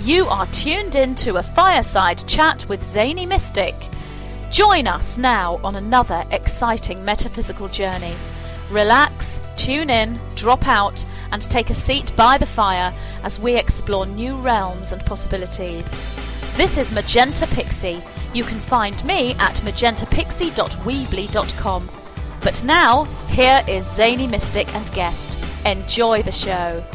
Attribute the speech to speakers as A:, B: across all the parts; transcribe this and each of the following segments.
A: You are tuned in to a fireside chat with Zany Mystic. Join us now on another exciting metaphysical journey. Relax, tune in, drop out, and take a seat by the fire as we explore new realms and possibilities. This is Magenta Pixie. You can find me at magentapixie.weebly.com. But now, here is Zany Mystic and guest. Enjoy the show.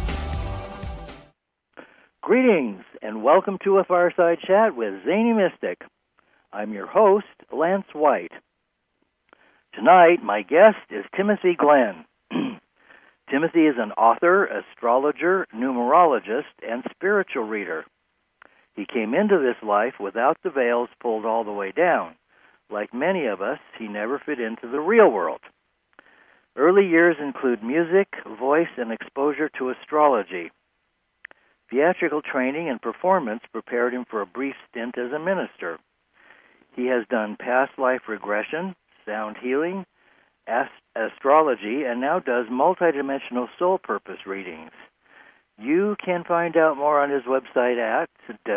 B: Greetings, and welcome to a fireside chat with Zany Mystic. I'm your host, Lance White. Tonight, my guest is Timothy Glenn. Timothy is an author, astrologer, numerologist, and spiritual reader. He came into this life without the veils pulled all the way down. Like many of us, he never fit into the real world. Early years include music, voice, and exposure to astrology. Theatrical training and performance prepared him for a brief stint as a minister. He has done past life regression, sound healing, astrology, and now does multidimensional soul purpose readings. You can find out more on his website at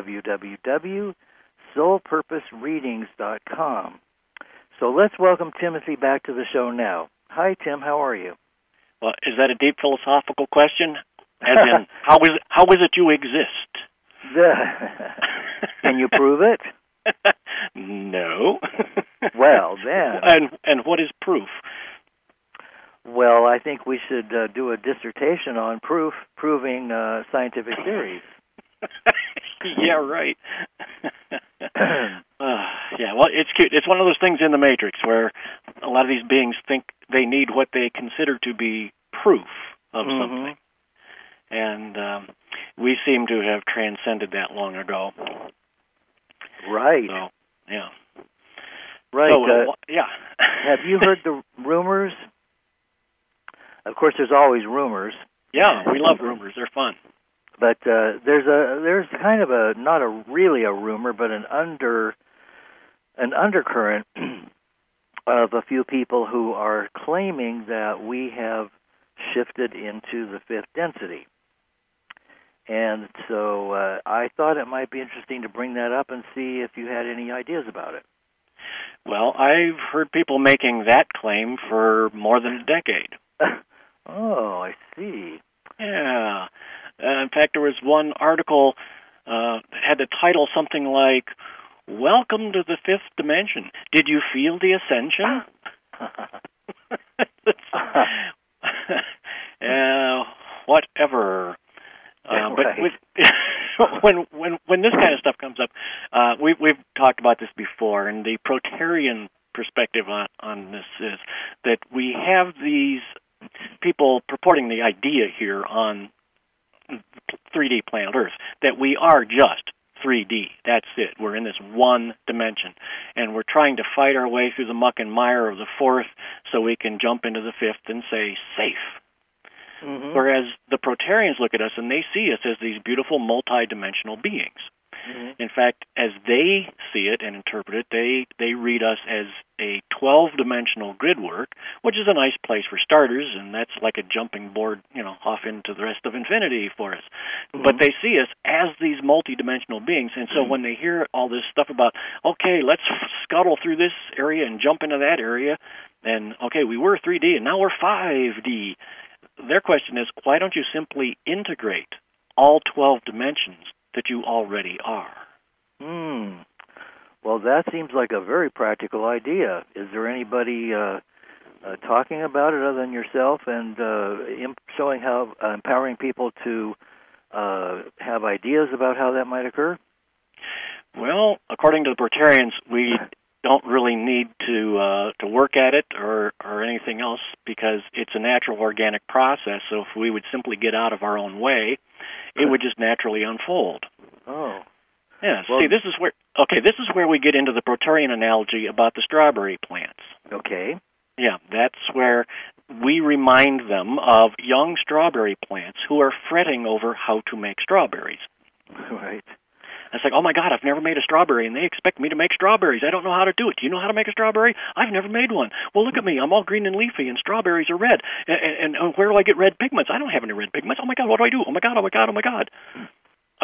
B: www.soulpurposereadings.com. So let's welcome Timothy back to the show now. Hi, Tim. How are you?
C: Well, is that a deep philosophical question? As in, how is it you exist?
B: Can you prove it?
C: No.
B: Well, then.
C: And what is proof?
B: Well, I think we should do a dissertation on proving scientific theories.
C: Yeah, right. Yeah, well, it's cute. It's one of those things in the Matrix where a lot of these beings think they need what they consider to be proof of something. And we seem to have transcended that long ago.
B: Right.
C: So, yeah.
B: Right.
C: So, yeah.
B: Have you heard the rumors? Of course, there's always rumors.
C: Yeah, we love rumors. They're fun.
B: But there's kind of not really a rumor, but an undercurrent of a few people who are claiming that we have shifted into the fifth density. And so I thought it might be interesting to bring that up and see if you had any ideas about it.
C: Well, I've heard people making that claim for more than a decade.
B: Oh, I see.
C: Yeah. In fact, there was one article had the title something like, "Welcome to the Fifth Dimension. Did you feel the ascension?" Whatever. But when this kind of stuff comes up, we've talked about this before, and the Proterian perspective on this is that we have these people purporting the idea here on 3D planet Earth that we are just 3D. That's it. We're in this one dimension, and we're trying to fight our way through the muck and mire of the fourth so we can jump into the fifth and say safe. Mm-hmm. Whereas the Proterians look at us and they see us as these beautiful multi-dimensional beings. Mm-hmm. In fact, as they see it and interpret it, they read us as a 12-dimensional grid work, which is a nice place for starters, and that's like a jumping board, off into the rest of infinity for us. Mm-hmm. But they see us as these multi-dimensional beings, and so when they hear all this stuff about, okay, let's scuttle through this area and jump into that area, and okay, we were 3D and now we're 5D. Their question is, why don't you simply integrate all 12 dimensions that you already are?
B: Well, that seems like a very practical idea. Is there anybody talking about it other than yourself and showing how empowering people to have ideas about how that might occur?
C: Well, according to the Proterians, we don't really need to work at it or anything else because it's a natural organic process. So if we would simply get out of our own way, it would just naturally unfold.
B: Oh.
C: Yeah. Well, see, this is where we get into the Proterian analogy about the strawberry plants.
B: Okay.
C: Yeah, that's where we remind them of young strawberry plants who are fretting over how to make strawberries.
B: Right.
C: It's like, oh, my God, I've never made a strawberry, and they expect me to make strawberries. I don't know how to do it. Do you know how to make a strawberry? I've never made one. Well, look at me. I'm all green and leafy, and strawberries are red. And where do I get red pigments? I don't have any red pigments. Oh, my God, what do I do? Oh, my God, oh, my God, oh, my God.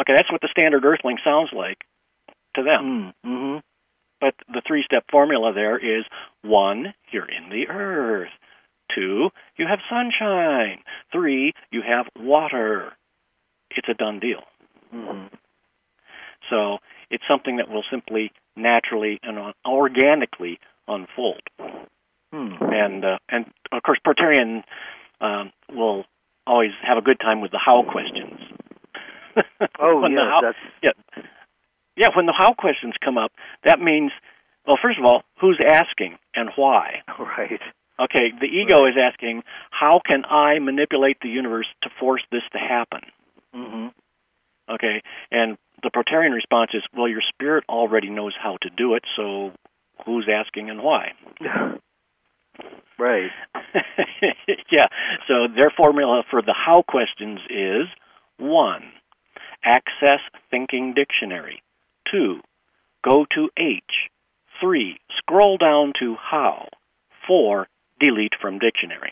C: Okay, that's what the standard Earthling sounds like to them.
B: Mm-hmm.
C: But the 3-step formula there is 1, you're in the earth. 2, you have sunshine. 3, you have water. It's a done deal.
B: Mm-hmm.
C: So it's something that will simply naturally and organically unfold. And of course, Proterian will always have a good time with the how questions.
B: Oh,
C: yeah, when the how questions come up, that means, well, first of all, who's asking and why?
B: Right.
C: Okay, the ego is asking, how can I manipulate the universe to force this to happen?
B: Mm-hmm.
C: Okay, and the Proterian response is, well, your spirit already knows how to do it, so who's asking and why?
B: Right.
C: Yeah, so their formula for the how questions is 1, access thinking dictionary. 2, go to H. 3, scroll down to how. 4, delete from dictionary.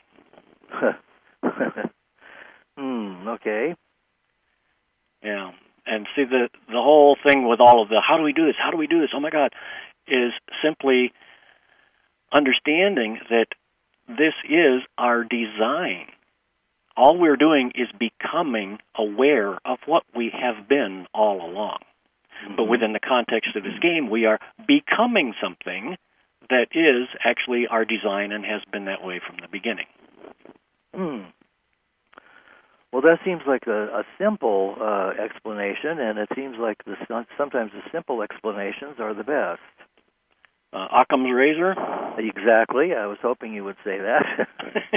B: Okay.
C: Yeah, and see, the whole thing with all of the how do we do this, oh my God, is simply understanding that this is our design. All we're doing is becoming aware of what we have been all along. Mm-hmm. But within the context of this game, we are becoming something that is actually our design and has been that way from the beginning.
B: Well, that seems like a simple explanation, and it seems like sometimes the simple explanations are the best.
C: Occam's razor?
B: Exactly. I was hoping you would say that.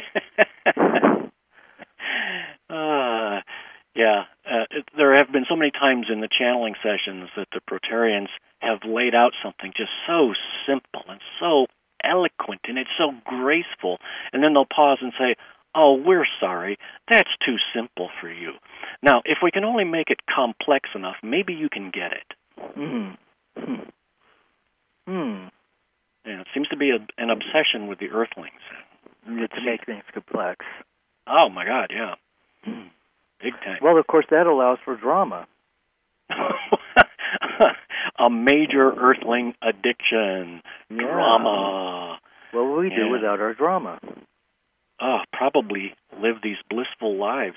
C: There have been so many times in the channeling sessions that the Proterians have laid out something just so simple and so eloquent, and it's so graceful, and then they'll pause and say, oh, we're sorry, that's too simple for you. Now, if we can only make it complex enough, maybe you can get it. Yeah, it seems to be an obsession with the Earthlings.
B: To make things complex.
C: Oh, my God, yeah. Big time.
B: Well, of course, that allows for drama.
C: A major Earthling addiction. Yeah. Drama.
B: What would we do without our drama?
C: Probably live these blissful lives.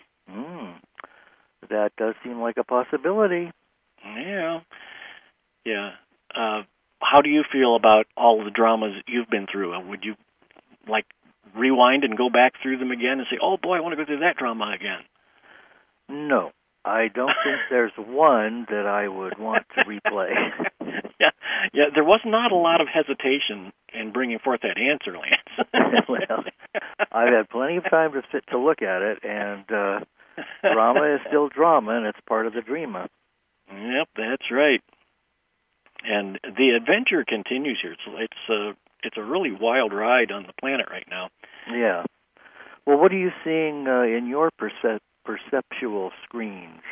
B: That does seem like a possibility.
C: Yeah. Yeah. How do you feel about all the dramas you've been through? Would you, rewind and go back through them again and say, oh, boy, I want to go through that drama again?
B: No. I don't think there's one that I would want to replay.
C: Yeah. There was not a lot of hesitation in bringing forth that answer, Lance.
B: Well, I've had plenty of time to sit to look at it, and drama is still drama, and it's part of the dreama.
C: Yep, that's right. And the adventure continues here. It's a really wild ride on the planet right now.
B: Yeah. Well, what are you seeing in your perceptual screens?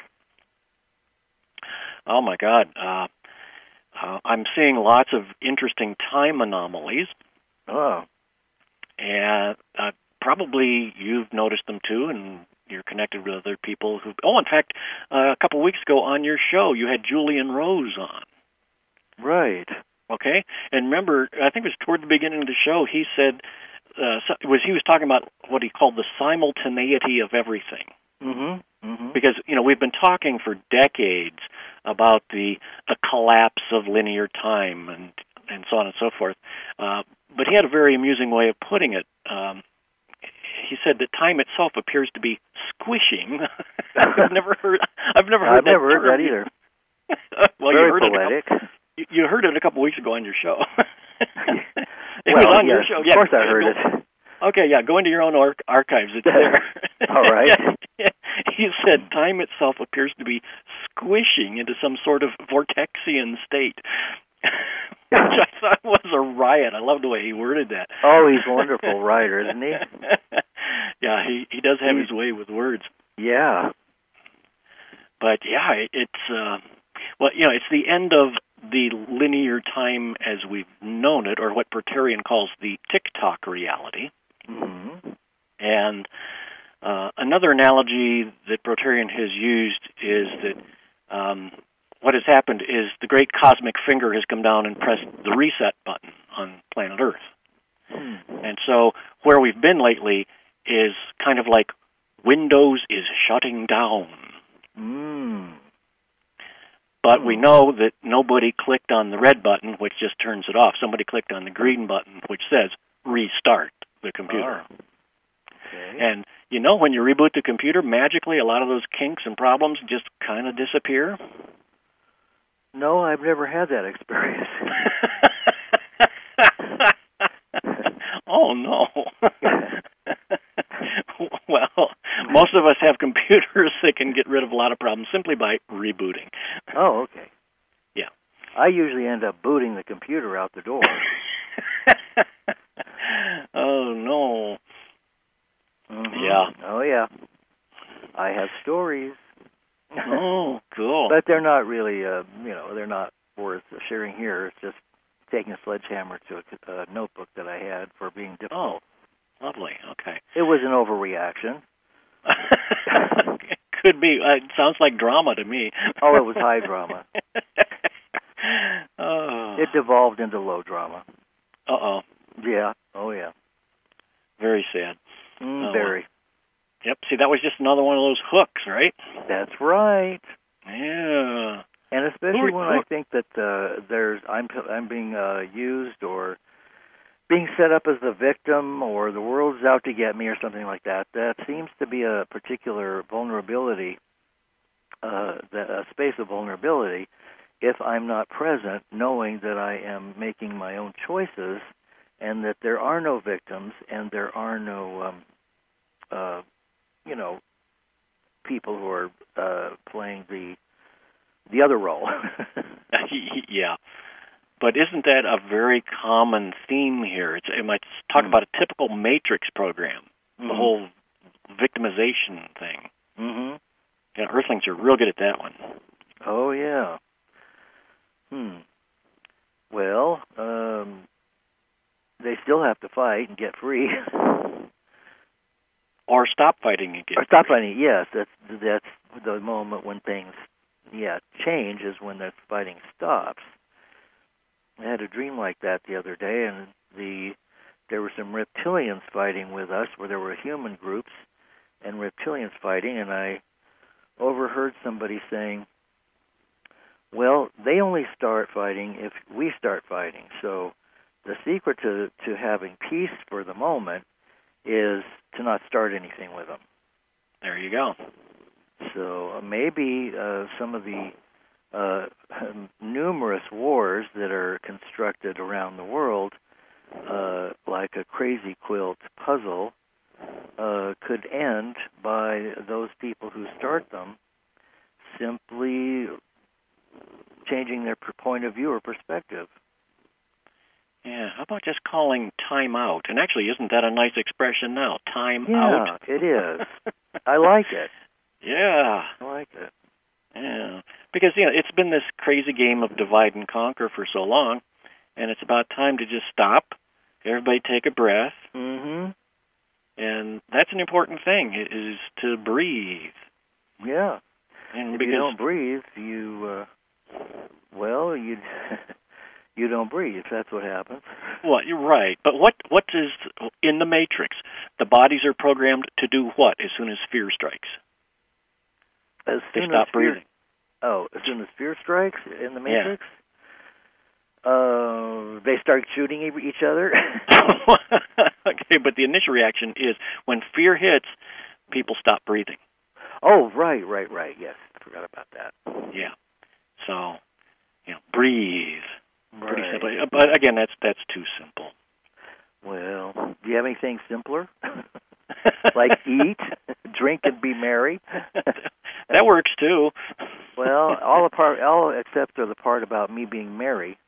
C: Oh, my God. I'm seeing lots of interesting time anomalies.
B: Oh.
C: And probably you've noticed them, too, and you're connected with other people who... Oh, in fact, a couple of weeks ago on your show, you had Julian Rose on.
B: Right.
C: Okay? And remember, I think it was toward the beginning of the show, he said... he was talking about what he called the simultaneity of everything. Because, we've been talking for decades about the collapse of linear time and so on and so forth. But he had a very amusing way of putting it. He said that time itself appears to be squishing. I've never heard that
B: either.
C: Well,
B: very poetic.
C: You heard it a couple weeks ago on your show.
B: It was on your show. Yeah, of course I heard it.
C: Okay, yeah, go into your own archives. It's there.
B: All right.
C: He said time itself appears to be squishing into some sort of vortexian state, which I thought was a riot. I love the way he worded that.
B: Oh, he's a wonderful writer, isn't he?
C: Yeah, he does have his way with words.
B: Yeah.
C: But, yeah, it's... it's the end of the linear time as we've known it, or what Proterian calls the tick-tock reality. And another analogy that Proterian has used is that what has happened is the great cosmic finger has come down and pressed the reset button on planet Earth. And so where we've been lately is kind of like Windows is shutting down. But we know that nobody clicked on the red button, which just turns it off. Somebody clicked on the green button, which says restart the computer.
B: Okay.
C: And you know, when you reboot the computer, magically a lot of those kinks and problems just kind of disappear.
B: No, I've never had that experience.
C: Oh, no. Well, most of us have computers that can get rid of a lot of problems simply by rebooting.
B: Oh, okay.
C: Yeah.
B: I usually end up booting the computer out the door.
C: Oh, no.
B: Mm-hmm.
C: Yeah.
B: Oh, yeah. I have stories.
C: Oh, cool.
B: But they're not really, they're not worth sharing here. It's just taking a sledgehammer to a notebook that I had for being difficult.
C: Oh, lovely. Okay.
B: It was an overreaction.
C: Could be. It sounds like drama to me.
B: Oh, it was high drama.
C: Oh.
B: It devolved into low drama.
C: Uh-oh.
B: Yeah. Oh, yeah.
C: Very sad.
B: Very.
C: Yep. See, that was just another one of those hooks, right?
B: That's right.
C: Yeah.
B: And especially when I think that I'm being used or being set up as the victim or the world's out to get me or something like that. That seems to be a particular vulnerability, a space of vulnerability, if I'm not present, knowing that I am making my own choices and that there are no victims and there are no, people who are playing the other role.
C: Yeah. But isn't that a very common theme here? It might talk about a typical Matrix program, the whole victimization thing.
B: Mm-hmm.
C: Yeah, Earthlings are real good at that one.
B: Oh, yeah. Well, they still have to fight and get free.
C: Or stop fighting and get
B: Or stop fighting, yes. That's the moment when things, change is when the fighting stops. I had a dream like that the other day, and there were some reptilians fighting with us, where there were human groups and reptilians fighting, and I overheard somebody saying, well, they only start fighting if we start fighting. So the secret to having peace for the moment is to not start anything with them.
C: There you go.
B: So maybe some of the numerous wars that are constructed around the world, like a crazy quilt puzzle, could end by those people who start them simply changing their point of view or perspective.
C: Yeah, how about just calling time out? And actually, isn't that a nice expression now? Time out?
B: Yeah, it is. I like it.
C: Yeah.
B: I like it.
C: Yeah. Because, it's been this crazy game of divide and conquer for so long, and it's about time to just stop, everybody take a breath,
B: Mm-hmm.
C: and that's an important thing, is to breathe.
B: Yeah.
C: And
B: if you don't breathe, you don't breathe. That's what happens.
C: Well, you're right. But what is in the Matrix? The bodies are programmed to do what as soon as fear strikes?
B: They
C: stop breathing.
B: Oh, as soon as fear strikes in the Matrix? Yeah. They start shooting each other?
C: Okay, but the initial reaction is when fear hits, people stop breathing.
B: Oh, right. Yes, I forgot about that.
C: Yeah. So, breathe.
B: Right.
C: Pretty simple. But again, that's too simple.
B: Well, do you have anything simpler? Like eat, drink, and be merry?
C: That works too.
B: Well, all except for the part about me being merry.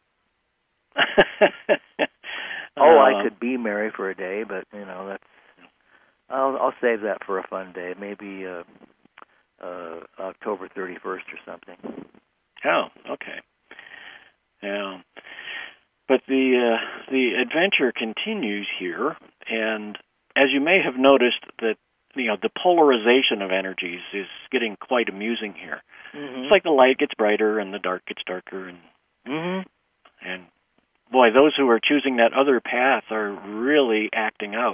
B: I could be merry for a day, but that's. I'll save that for a fun day, maybe October 31st or something.
C: Oh, okay. Yeah, but the adventure continues here, and as you may have noticed, that the polarization of energies is getting quite amusing here.
B: Mm-hmm.
C: It's like the light gets brighter and the dark gets darker, and and boy, those who are choosing that other path are really acting out.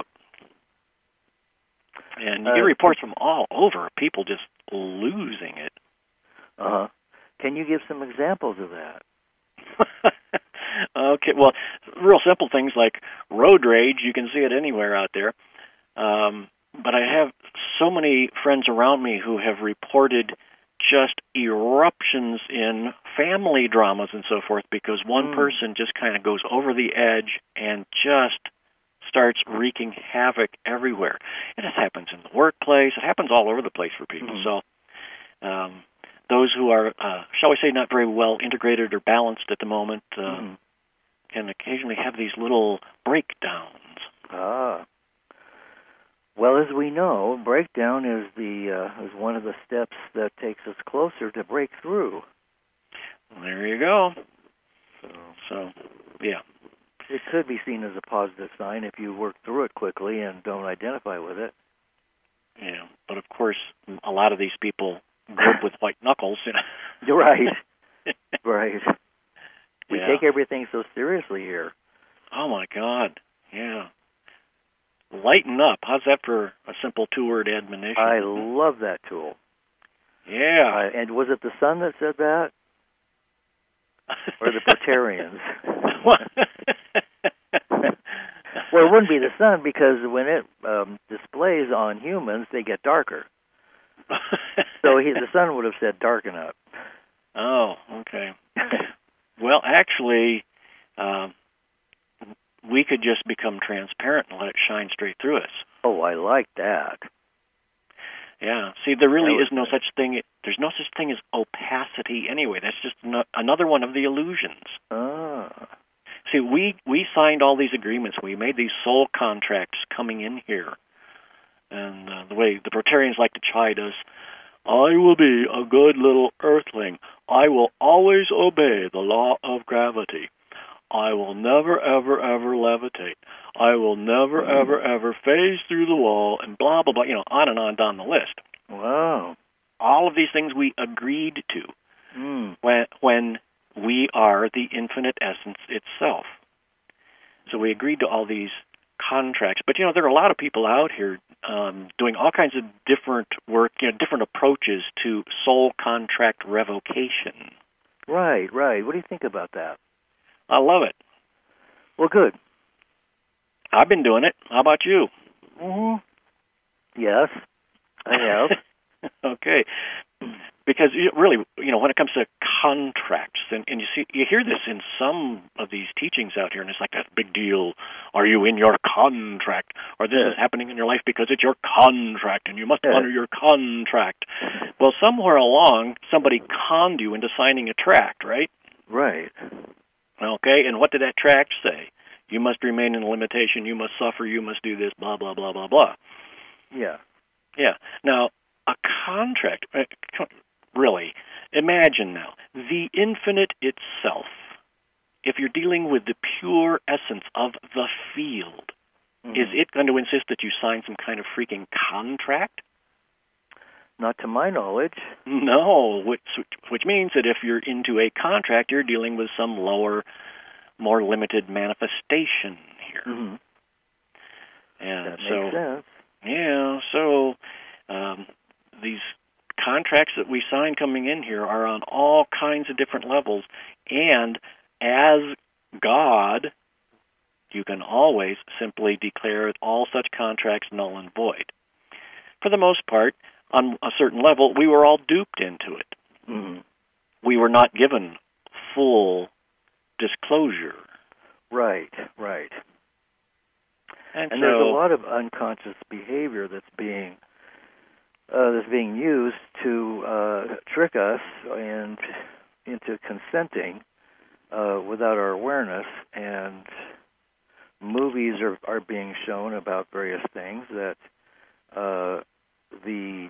C: And you get reports from all over, people just losing it.
B: Uh-huh. Can you give some examples of that?
C: Okay, well, real simple things like road rage, you can see it anywhere out there. But I have so many friends around me who have reported just eruptions in family dramas and so forth because one person just kind of goes over the edge and just starts wreaking havoc everywhere. And it happens in the workplace. It happens all over the place for people. So those who are, shall we say, not very well integrated or balanced at the moment can occasionally have these little breakdowns.
B: Well, as we know, breakdown is one of the steps that takes us closer to breakthrough.
C: There you go. So, yeah.
B: It could be seen as a positive sign if you work through it quickly and don't identify with it.
C: Yeah, but of course, a lot of these people grew up with white knuckles.
B: You're right. Right. We take everything so seriously here.
C: Oh, my God. Yeah. Lighten up. How's that for a simple two-word admonition?
B: I love that tool.
C: Yeah.
B: And was it the sun that said that? Or the Proterians? Well, it wouldn't be the sun because when it displays on humans, they get darker. So the sun would have said darken up.
C: Oh, okay. Well, actually, we could just become transparent and let it shine straight through us.
B: Oh, I like that.
C: Yeah. See, there really is no such thing. There's no such thing as opacity anyway. That's just another one of the illusions. See, we signed all these agreements. We made these soul contracts coming in here. And the way the Proterians like to chide us, I will be a good little earthling. I will always obey the law of gravity. I will never, ever, ever levitate. I will never, ever, ever phase through the wall and blah, blah, blah, on and on down the list.
B: Wow.
C: All of these things we agreed to when we are the infinite essence itself. So we agreed to all these contracts. But, there are a lot of people out here doing all kinds of different work, different approaches to soul contract revocation.
B: Right. What do you think about that?
C: I love it.
B: Well, good.
C: I've been doing it. How about you?
B: Yes, I have.
C: Okay. Because really, when it comes to contracts, and you hear this in some of these teachings out here, and it's like that big deal. Are you in your contract? Or this is happening in your life because it's your contract, and you must honor your contract. Well, somewhere along, somebody conned you into signing a tract, right?
B: Right.
C: Okay, and what did that tract say? You must remain in limitation, you must suffer, you must do this, blah, blah, blah, blah, blah.
B: Yeah.
C: Yeah. Now, a contract, really, imagine now, the infinite itself, if you're dealing with the pure essence of the field, is it going to insist that you sign some kind of freaking contract?
B: Not to my knowledge.
C: No, which means that if you're into a contract, you're dealing with some lower, more limited manifestation here. And
B: that makes sense.
C: Yeah, so these contracts that we sign coming in here are on all kinds of different levels, and as God, you can always simply declare all such contracts null and void. For the most part, on a certain level, we were all duped into it. We were not given full disclosure. Right. And so,
B: there's a lot of unconscious behavior that's being used to trick us and into consenting without our awareness. And movies are being shown about various things that the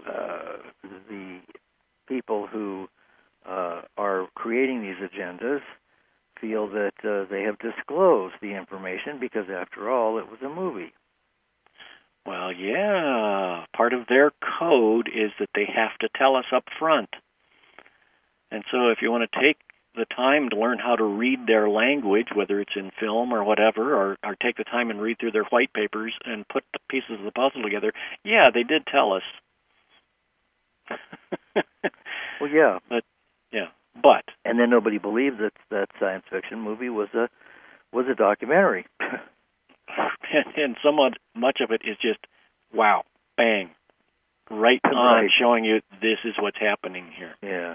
B: people who are creating these agendas feel that they have disclosed the information because, after all, it was a movie.
C: Well, yeah. Part of their code is that they have to tell us up front. And so if you want to take the time to learn how to read their language, whether it's in film or whatever, or take the time and read through their white papers and put the pieces of the puzzle together, yeah, they did tell us.
B: Well, yeah.
C: But
B: and then nobody believed that science fiction movie was a documentary.
C: and somewhat much of it is just, wow, bang, right on, showing you this is what's happening here.
B: Yeah.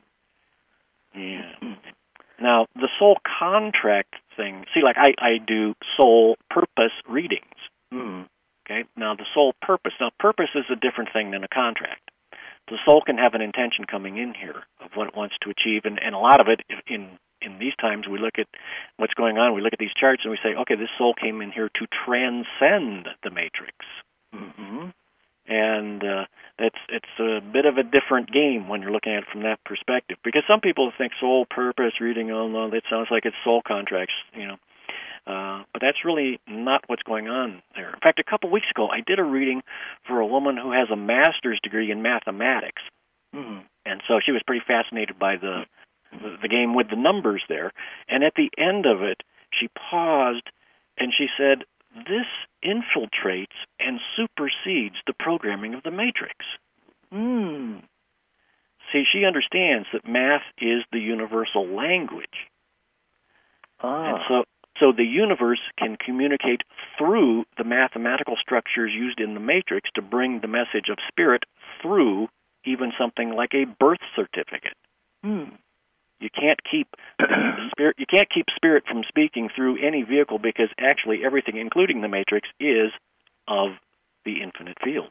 C: Yeah. Now, the soul contract thing, see, like I do soul purpose readings.
B: Mm.
C: Okay? Now, the soul purpose. Now, purpose is a different thing than a contract. The soul can have an intention coming in here of what it wants to achieve, and a lot of it, in these times, we look at what's going on, we look at these charts, and we say, okay, this soul came in here to transcend the matrix.
B: Mm-hmm.
C: And it's a bit of a different game when you're looking at it from that perspective, because some people think soul purpose reading, oh no, that sounds like it's soul contracts, but that's really not what's going on there. In fact, a couple weeks ago, I did a reading for a woman who has a master's degree in mathematics, and so she was pretty fascinated by the game with the numbers there. And at the end of it, she paused and she said, "This infiltrates and supersedes the programming of the matrix." See, she understands that math is the universal language. And so the universe can communicate through the mathematical structures used in the matrix to bring the message of spirit through even something like a birth certificate. You can't keep spirit. You can't keep spirit from speaking through any vehicle, because actually everything, including the matrix, is of the infinite field.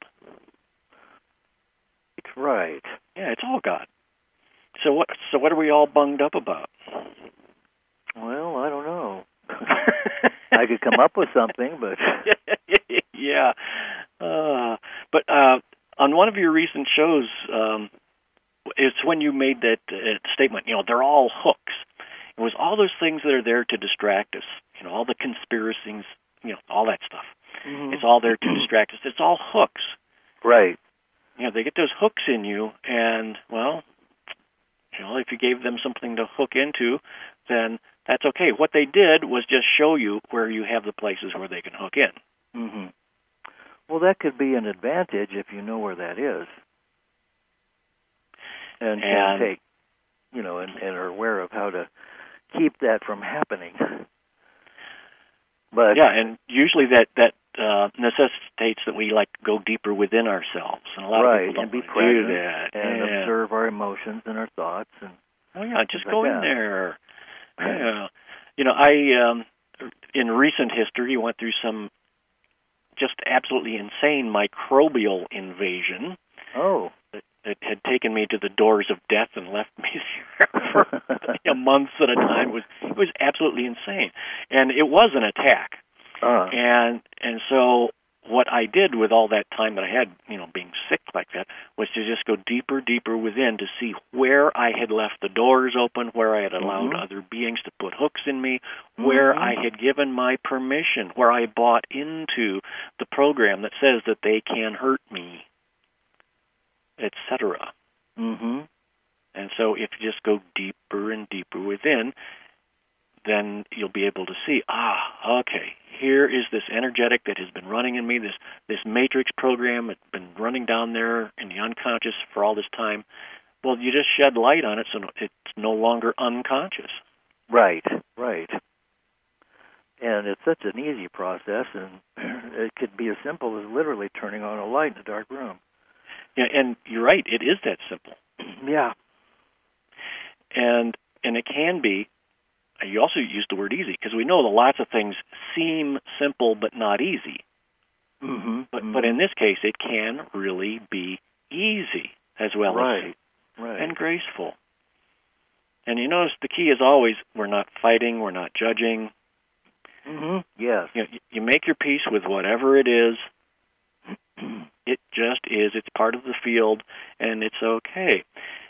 B: It's right.
C: Yeah, it's all God. So what are we all bunged up about?
B: Well, I don't know. I could come up with something, but
C: yeah. But on one of your recent shows, it's when you made that statement, they're all hooks. It was all those things that are there to distract us, all the conspiracies, all that stuff. Mm-hmm. It's all there to distract us. It's all hooks.
B: Right.
C: They get those hooks in you, and, well, if you gave them something to hook into, then that's okay. What they did was just show you where you have the places where they can hook in.
B: Mm-hmm. Well, that could be an advantage if you know where that is. And can take, and are aware of how to keep that from happening. But
C: yeah, and usually that necessitates that we go deeper within ourselves, and a lot of people don't
B: be
C: do
B: present
C: that,
B: and observe our emotions and our thoughts, and
C: just go in there. Yeah, I in recent history went through some just absolutely insane microbial invasion.
B: Oh.
C: It had taken me to the doors of death and left me there for months at a time. It was absolutely insane, and it was an attack. And so what I did with all that time that I had, being sick like that, was to just go deeper within to see where I had left the doors open, where I had allowed other beings to put hooks in me, where I had given my permission, where I bought into the program that says that they can hurt me, etc. And so if you just go deeper and deeper within, then you'll be able to see, okay, here is this energetic that has been running in me, this matrix program that's been running down there in the unconscious for all this time. Well, you just shed light on it, so it's no longer unconscious.
B: Right. And it's such an easy process, and it could be as simple as literally turning on a light in a dark room.
C: Yeah, and you're right, it is that simple.
B: Yeah.
C: And it can be. You also used the word easy, because we know that lots of things seem simple but not easy. But in this case, it can really be easy as well as and graceful. And you notice the key is always, we're not fighting, we're not judging.
B: Yes.
C: You make your peace with whatever it is. It just is. It's part of the field, and it's okay.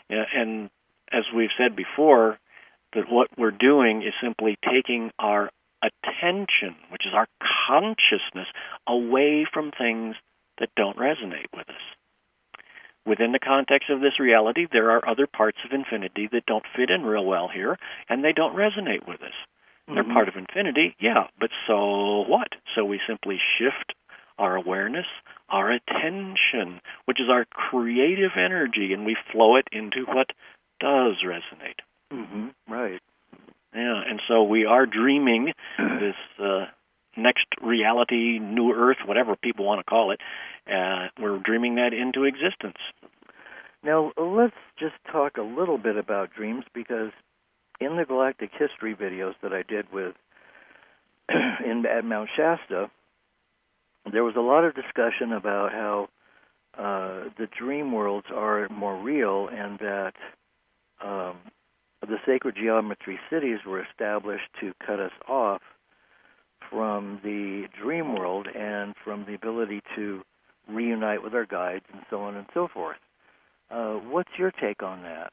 C: And as we've said before, that what we're doing is simply taking our attention, which is our consciousness, away from things that don't resonate with us. Within the context of this reality, there are other parts of infinity that don't fit in real well here, and they don't resonate with us. They're part of infinity, yeah, but so what? So we simply shift our awareness, our attention, which is our creative energy, and we flow it into what does resonate.
B: Right.
C: Yeah, and so we are dreaming this next reality, new earth, whatever people want to call it. We're dreaming that into existence.
B: Now, let's just talk a little bit about dreams, because in the Galactic History videos that I did with at Mount Shasta, there was a lot of discussion about how the dream worlds are more real, and that the sacred geometry cities were established to cut us off from the dream world and from the ability to reunite with our guides and so on and so forth. What's your take on that?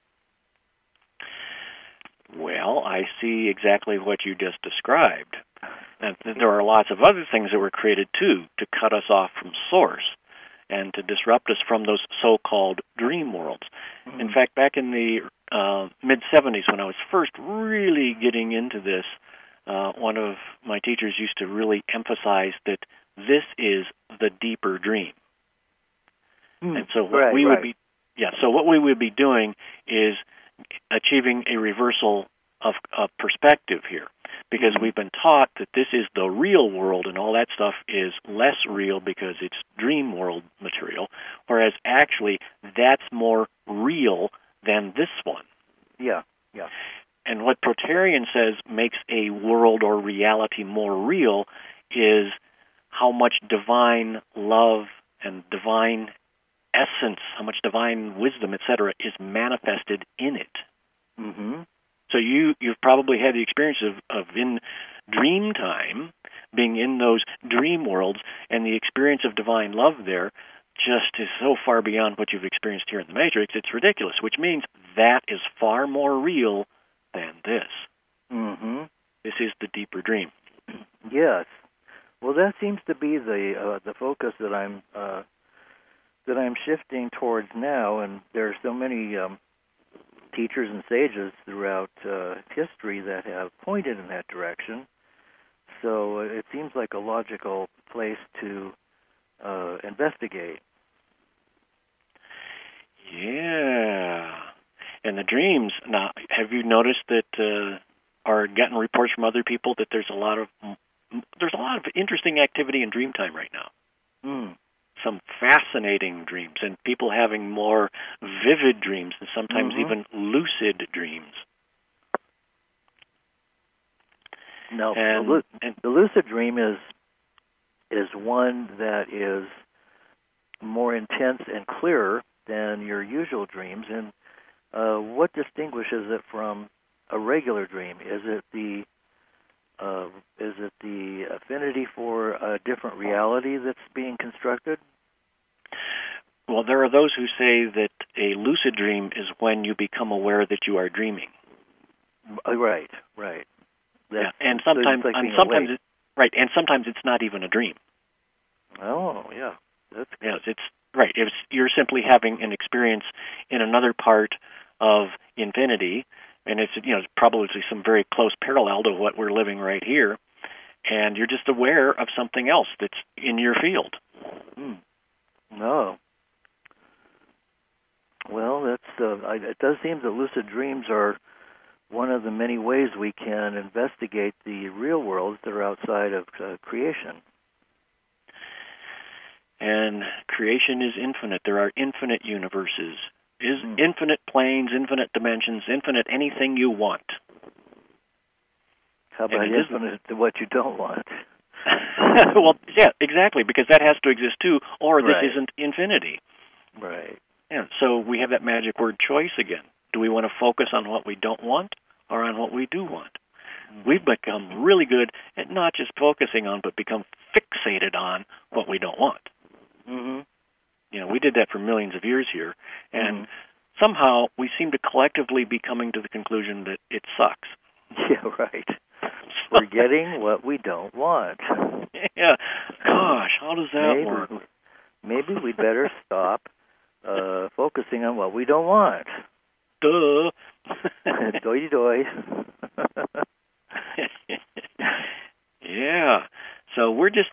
C: Well, I see exactly what you just described. And there are lots of other things that were created, too, to cut us off from Source and to disrupt us from those so-called dream worlds. In fact, back in the mid-'70s, when I was first really getting into this, one of my teachers used to really emphasize that this is the deeper dream. And so what we would be so what we would be doing is achieving a reversal of perspective here, because we've been taught that this is the real world and all that stuff is less real because it's dream world material, whereas actually that's more real than this one.
B: Yeah.
C: And what Proterian says makes a world or reality more real is how much divine love and divine essence, how much divine wisdom, etc., is manifested in it. So you've probably had the experience of in dream time, being in those dream worlds, and the experience of divine love there just is so far beyond what you've experienced here in the Matrix, it's ridiculous, which means that is far more real than this. This is the deeper dream.
B: Yes. Well, that seems to be the focus that I'm shifting towards now, and there are so many teachers and sages throughout history that have pointed in that direction. So it seems like a logical place to investigate.
C: Yeah. And the dreams, now, have you noticed that, or gotten reports from other people that there's a lot of interesting activity in dream time right now? Some fascinating dreams, and people having more vivid dreams, and sometimes even lucid dreams.
B: No, the lucid dream is one that is more intense and clearer than your usual dreams. And what distinguishes it from a regular dream? Is it the affinity for a different reality that's being constructed?
C: Well, there are those who say that a lucid dream is when you become aware that you are dreaming.
B: Right.
C: Yeah, and sometimes it's not even a dream.
B: Oh, yeah, that's good.
C: Yes, it's right. You're simply having an experience in another part of infinity, and it's probably some very close parallel to what we're living right here, and you're just aware of something else that's in your field.
B: No. Well, it does seem that lucid dreams are one of the many ways we can investigate the real worlds that are outside of creation.
C: And creation is infinite. There are infinite universes, infinite planes, infinite dimensions, infinite anything you want.
B: How about infinite to what you don't want?
C: Well, yeah, exactly, because that has to exist too, or this isn't infinity.
B: Right.
C: Yeah, so we have that magic word choice again. Do we want to focus on what we don't want or on what we do want? We've become really good at not just focusing on, but become fixated on what we don't want. We did that for millions of years here, and somehow we seem to collectively be coming to the conclusion that it sucks.
B: Yeah, right. We're getting what we don't want.
C: Yeah. Gosh, how does that work?
B: Maybe we'd better stop focusing on what we don't want.
C: Duh.
B: Doy-doy.
C: Yeah. So we're just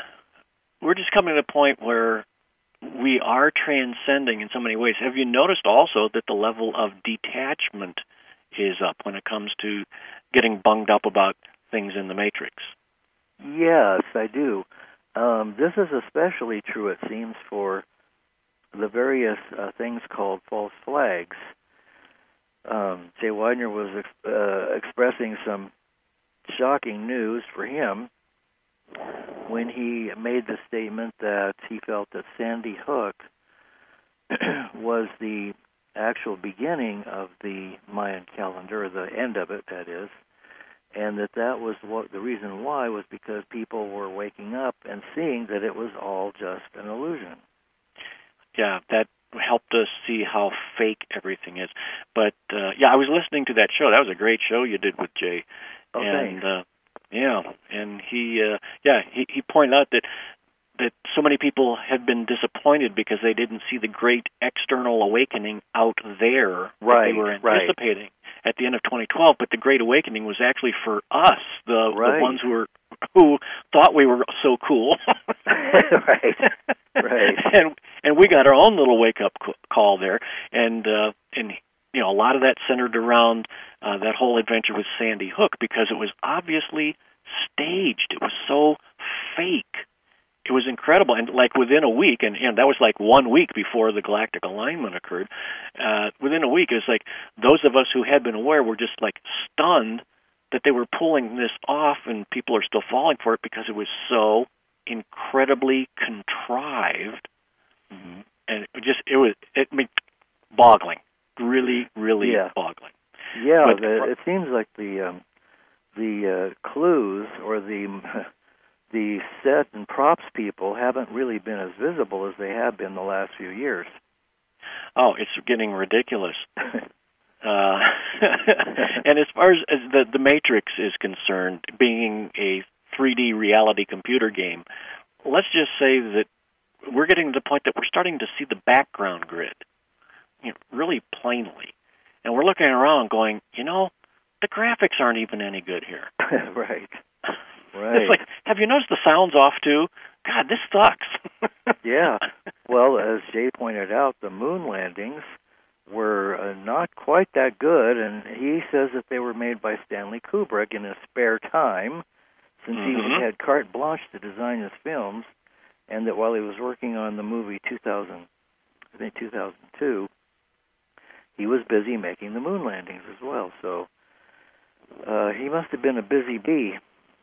C: coming to a point where we are transcending in so many ways. Have you noticed also that the level of detachment is up when it comes to getting bunged up about things in the Matrix?
B: Yes, I do. This is especially true, it seems, for the various things called false flags. Jay Weidner was expressing some shocking news for him when he made the statement that he felt that Sandy Hook was the actual beginning of the Mayan calendar, or the end of it, that is, and that was what the reason why was because people were waking up and seeing that it was all just an illusion.
C: Yeah, that helped us see how fake everything is. But I was listening to that show. That was a great show you did with Jay.
B: Oh,
C: and
B: thanks.
C: And he pointed out that so many people had been disappointed because they didn't see the great external awakening out there that they were anticipating at the end of 2012. But the Great Awakening was actually for us, the ones who thought we were so cool.
B: Right.
C: And we got our own little wake up call there, and a lot of that centered around that whole adventure with Sandy Hook, because it was obviously staged. It was so fake. It was incredible, and like within a week, and that was like 1 week before the galactic alignment occurred. Within a week, it's like those of us who had been aware were just like stunned that they were pulling this off, and people are still falling for it because it was so incredibly contrived, and boggling, really boggling.
B: Yeah, but it seems like the clues or the set and props people haven't really been as visible as they have been the last few years.
C: Oh, it's getting ridiculous. And as far as the Matrix is concerned, being a 3D reality computer game, let's just say that we're getting to the point that we're starting to see the background grid, really plainly. And we're looking around going, the graphics aren't even any good here.
B: Right.
C: It's like, have you noticed the sound's off too? God, this sucks.
B: Yeah. Well, as Jay pointed out, the moon landings were not quite that good, and he says that they were made by Stanley Kubrick in his spare time, since he had carte blanche to design his films, and that while he was working on the movie 2002, he was busy making the moon landings as well. So he must have been a busy bee.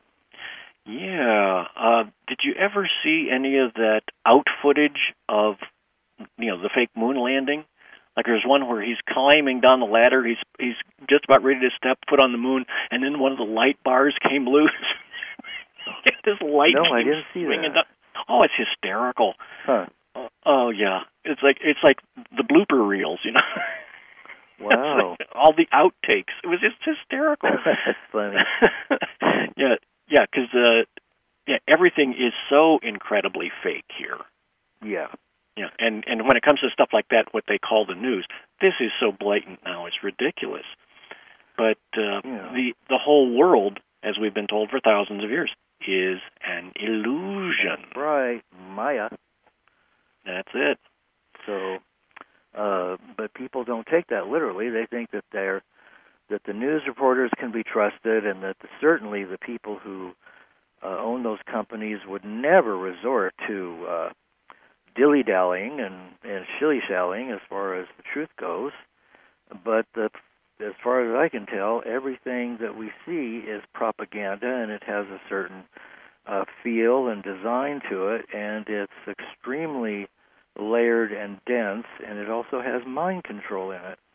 C: Yeah. Did you ever see any of that out footage of, the fake moon landing? Like there's one where he's climbing down the ladder, he's just about ready to step foot on the moon, and then one of the light bars came loose. This light.
B: No, I didn't see that.
C: Down. Oh, it's hysterical.
B: Huh.
C: Oh yeah, it's like the blooper reels,
B: Wow.
C: Like all the outtakes. It was just hysterical.
B: That's funny.
C: Yeah, because everything is so incredibly fake here.
B: Yeah.
C: Yeah, and when it comes to stuff like that, what they call the news, this is so blatant now, it's ridiculous. But the whole world, as we've been told for thousands of years, is an illusion.
B: Right, Maya.
C: That's it.
B: So, but people don't take that literally. They think that the news reporters can be trusted, and that certainly the people who own those companies would never resort to dilly-dallying and shilly-shallying as far as the truth goes. But as far as I can tell, everything that we see is propaganda, and it has a certain feel and design to it, and it's extremely layered and dense, and it also has mind control in it.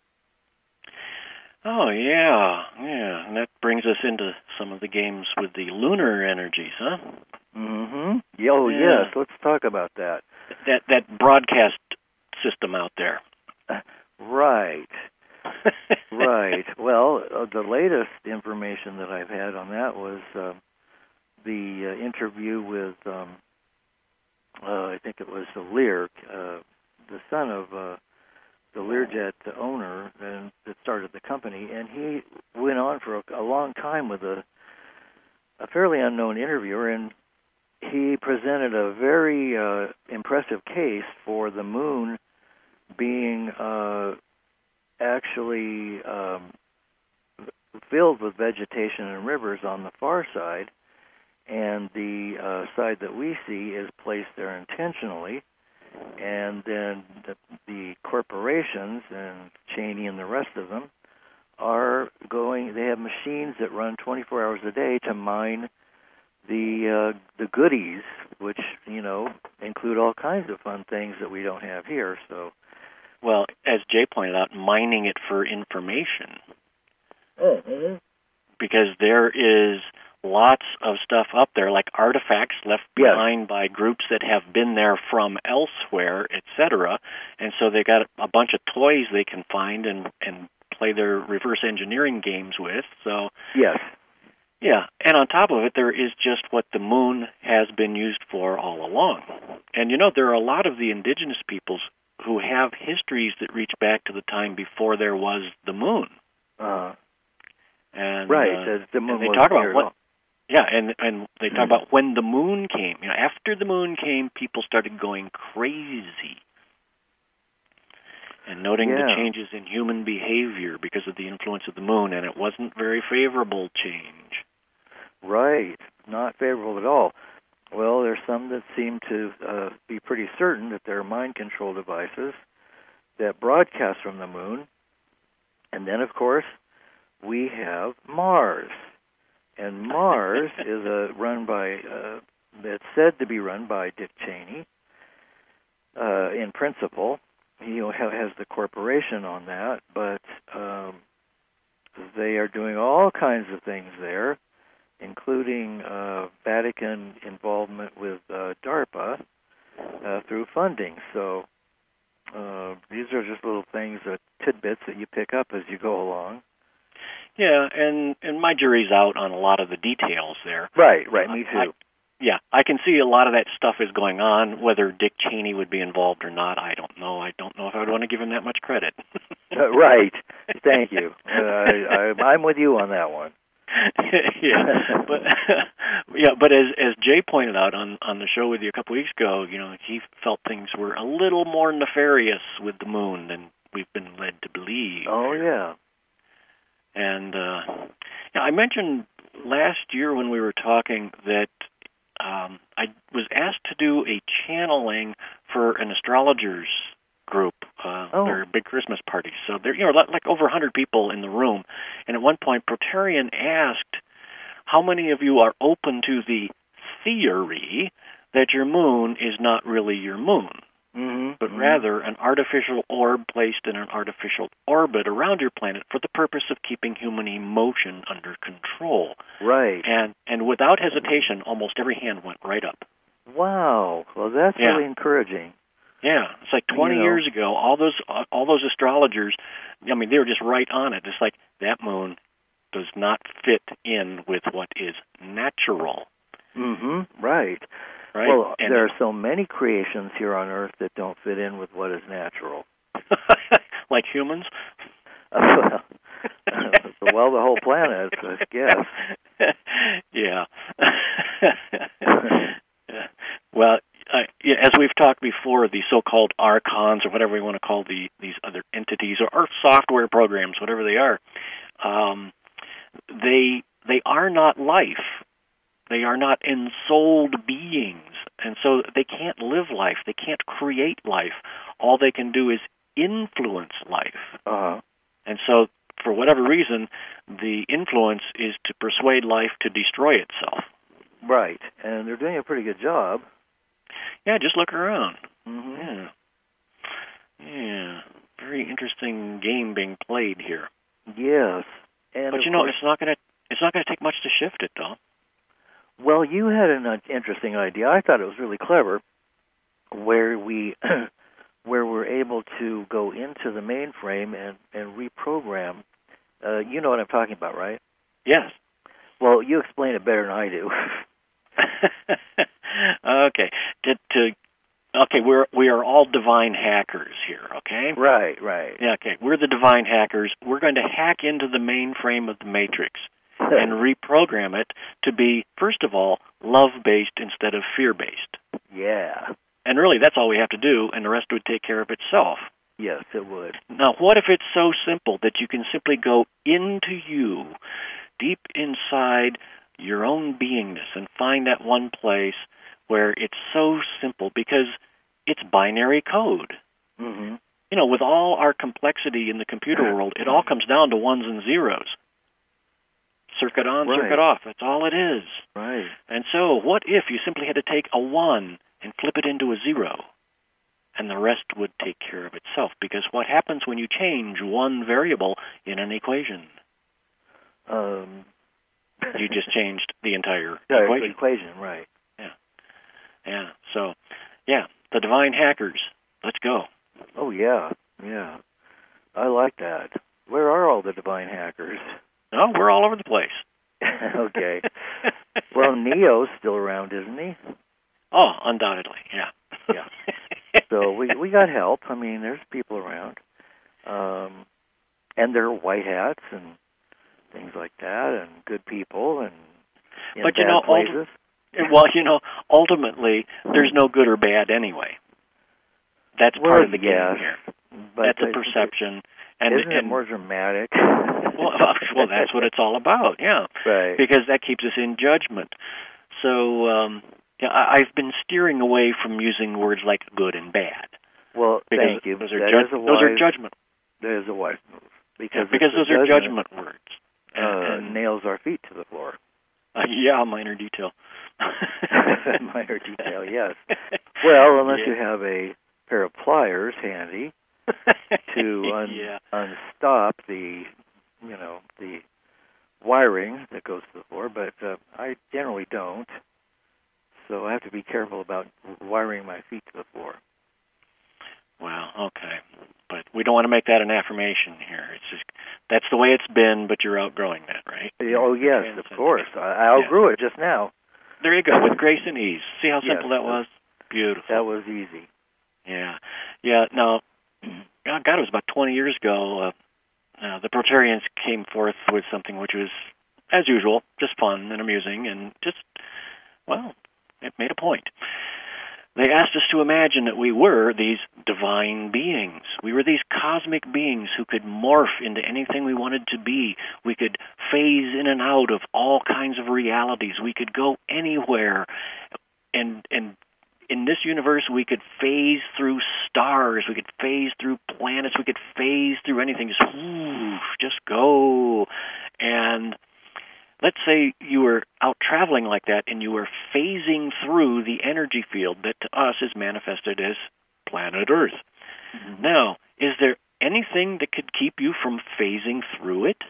C: Oh, yeah, and that brings us into some of the games with the lunar energies, huh?
B: Mm-hmm. Oh, yes, let's talk about that.
C: That broadcast system out there.
B: Right. Right. Well, the latest information that I've had on that was the interview with, I think it was Lear, the son of the Learjet owner that started the company, and he went on for a long time with a fairly unknown interviewer, and he presented a very impressive case for the moon being actually filled with vegetation and rivers on the far side, and the side that we see is placed there intentionally. And then the corporations and Cheney and the rest of them are going. They have machines that run 24 hours a day to mine the goodies, which include all kinds of fun things that we don't have here. So,
C: well, as Jay pointed out, mining it for information.
B: Oh, mm-hmm.
C: Because there is lots of stuff up there, like artifacts left behind by groups that have been there from elsewhere, etc. And so they got a bunch of toys they can find and play their reverse engineering games with. So
B: yes.
C: Yeah, and on top of it, there is just what the moon has been used for all along. And there are a lot of the indigenous peoples who have histories that reach back to the time before there was the moon. And
B: right, the moon
C: and they
B: was
C: talk about
B: here
C: what. Yeah, and they talk about when the moon came. After the moon came, people started going crazy and noting the changes in human behavior because of the influence of the moon, and it wasn't very favorable change.
B: Right, not favorable at all. Well, there's some that seem to be pretty certain that they're mind control devices that broadcast from the moon. And then, of course, we have Mars. And Mars is run by, it's said to be run by Dick Cheney, in principle. He has the corporation on that, but they are doing all kinds of things there, including Vatican involvement with DARPA through funding. So these are just little things, tidbits that you pick up as you go along.
C: Yeah, and my jury's out on a lot of the details there.
B: Right, me too.
C: I can see a lot of that stuff is going on. Whether Dick Cheney would be involved or not, I don't know. I don't know if I would want to give him that much credit.
B: Right. Thank you. I'm with you on that one.
C: But as Jay pointed out on the show with you a couple weeks ago, he felt things were a little more nefarious with the moon than we've been led to believe.
B: Oh, yeah.
C: And I mentioned last year when we were talking that I was asked to do a channeling for an astrologers group, their big Christmas party. So there, like over 100 people in the room. And at one point, Proterian asked, how many of you are open to the theory that your moon is not really your moon, but rather an artificial orb placed in an artificial orbit around your planet for the purpose of keeping human emotion under control.
B: Right.
C: And without hesitation, almost every hand went right up.
B: Wow. Well, that's really encouraging.
C: Yeah, it's like 20 years ago, all those astrologers, they were just right on it. It's like, that moon does not fit in with what is natural.
B: Right.
C: Right.
B: Well, there are so many creations here on Earth that don't fit in with what is natural.
C: Like humans?
B: The whole planet, I guess.
C: Yeah. Well, as we've talked before, the so-called archons, or whatever we want to call these other entities, or software programs, whatever they are, they are not life. They are not ensouled beings, and so they can't live life. They can't create life. All they can do is influence life. And so, for whatever reason, the influence is to persuade life to destroy itself.
B: Right, and they're doing a pretty good job.
C: Yeah, just look around. Yeah. Very interesting game being played here.
B: Yes, and
C: but it's not going to take much to shift it, though.
B: Well, you had an interesting idea. I thought it was really clever, where we're able to go into the mainframe and reprogram You know what I'm talking about, right?
C: Yes.
B: Well, you explain it better than I do.
C: Okay. Okay, we are all divine hackers here, okay?
B: Right.
C: Yeah, okay. We're the divine hackers. We're going to hack into the mainframe of the Matrix and reprogram it to be, first of all, love-based instead of fear-based.
B: Yeah.
C: And really, that's all we have to do, and the rest would take care of itself.
B: Yes, it would.
C: Now, what if it's so simple that you can simply go into you, deep inside your own beingness, and find that one place where it's so simple because it's binary code.
B: Mm-hmm.
C: You know, with all our complexity in the computer world, it all comes down to ones and zeros. Circuit on,
B: right.
C: circuit off. That's all it is.
B: Right.
C: And so what if you simply had to take a 1 and flip it into a 0? And the rest would take care of itself. Because what happens when you change one variable in an equation? You just changed the entire
B: equation, right.
C: Yeah. So, yeah, the divine hackers. Let's go.
B: Oh, yeah. I like that. Where are all the divine hackers?
C: Oh, we're all over the place.
B: Okay. Well, Neo's still around, isn't he?
C: Oh, undoubtedly, yeah.
B: So we got help. I mean, there's people around. And there are white hats and things like that, and good people, and in
C: but
B: bad places.
C: Ultimately, there's no good or bad anyway. That's part of the game here. That's a perception.
B: Isn't it more dramatic?
C: Well, that's what it's all about, yeah.
B: Right.
C: Because that keeps us in judgment. So, I've been steering away from using words like good and bad.
B: Well, thank you.
C: Those are judgment.
B: That is a wise move. Because
C: those are judgment words.
B: And nails our feet to the floor.
C: Minor detail.
B: Minor detail, yes. Well, unless you have a pair of pliers handy to unstop the wiring that goes to the floor, but I generally don't. So I have to be careful about wiring my feet to the floor.
C: Well, okay. But we don't want to make that an affirmation here. It's just, that's the way it's been, but you're outgrowing that, right?
B: Oh, yes, of course. I outgrew it just now.
C: There you go, with grace and ease. See how simple that was? Beautiful.
B: That was easy.
C: Yeah. Now, God, it was about 20 years ago, the Proterians came forth with something which was, as usual, just fun and amusing, and just, it made a point. They asked us to imagine that we were these divine beings. We were these cosmic beings who could morph into anything we wanted to be. We could phase in and out of all kinds of realities. We could go anywhere. And in this universe, we could phase through stars. We could phase through planets. We could phase through anything. Just go. And let's say you were out traveling like that and you were phasing through the energy field that to us is manifested as planet Earth. Mm-hmm. Now, is there anything that could keep you from phasing through it?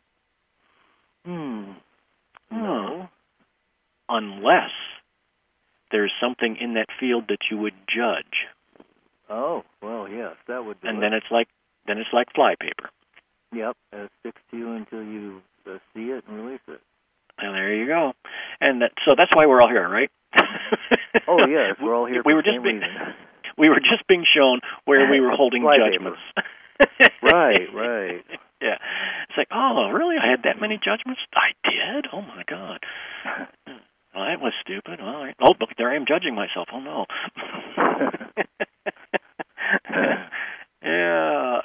B: No.
C: Unless there's something in that field that you would judge.
B: Oh, well, yes, that would be.
C: And then it's like flypaper.
B: Yep, it sticks to you until you see it and release it.
C: And there you go. And so that's why we're all here, right?
B: Oh, yes, we're all here for the same reason.
C: We were just being shown where we were holding judgments.
B: Right.
C: Yeah. It's like, oh, really? I had that many judgments? I did? Oh, my God. Well, that was stupid. All right. Oh, look, there I am judging myself. Oh, no. Yeah.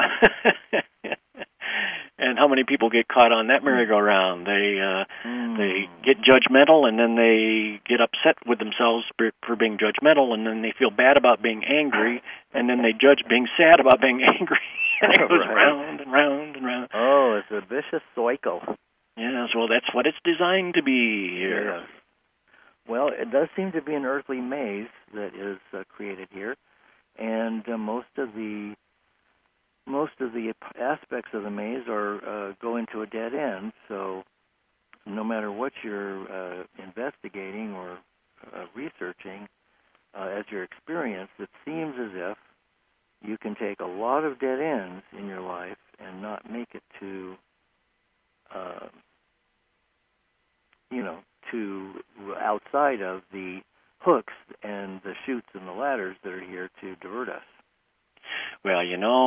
C: And how many people get caught on that merry-go-round? They get judgmental, and then they get upset with themselves for being judgmental, and then they feel bad about being angry, and then they judge being sad about being angry. And it goes round and round and round.
B: Oh, it's a vicious cycle.
C: Yes, well, that's what it's designed to be here.
B: Yes. Well, it does seem to be an earthly maze that is created here, and most of the aspects of the maze are go into a dead end. So, no matter what you're investigating or researching as your experience, it seems as if you can take a lot of dead ends in your life and not make it to outside of the hooks and the chutes and the ladders that are here to divert us?
C: Well,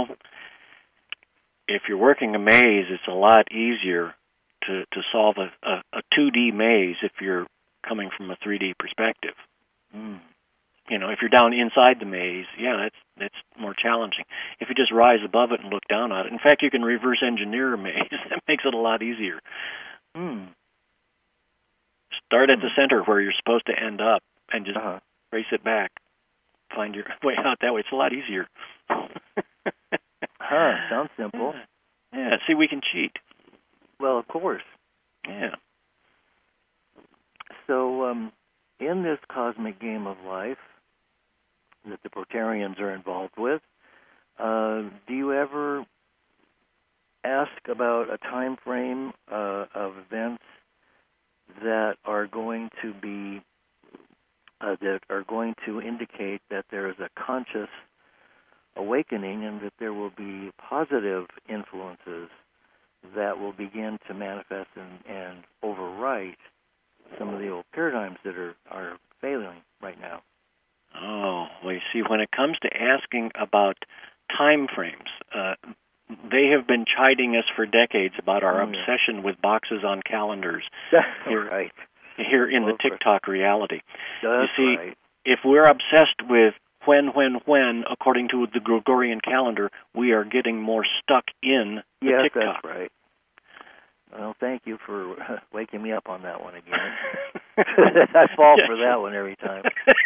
C: if you're working a maze, it's a lot easier to solve a 2D maze if you're coming from a 3D perspective. If you're down inside the maze, that's more challenging. If you just rise above it and look down at it, in fact, you can reverse engineer a maze. That makes it a lot easier. Start at the center where you're supposed to end up and just race it back. Find your way out that way. It's a lot easier.
B: Sounds simple.
C: Yeah, see, we can cheat.
B: Well, of course.
C: Yeah.
B: So, in this cosmic game of life that the Protarians are involved with, do you ever ask about a time frame of events that are going to be indicate that there is a conscious awakening and that there will be positive influences that will begin to manifest and overwrite some of the old paradigms that are failing right now?
C: Oh, well, you see, when it comes to asking about time frames, they have been chiding us for decades about our obsession with boxes on calendars.
B: Right.
C: Here in the TikTok reality.
B: That's
C: you see,
B: right.
C: If we're obsessed with when, according to the Gregorian calendar, we are getting more stuck in the TikTok.
B: Yes, that's right. Well, thank you for waking me up on that one again. I fall for that one every time.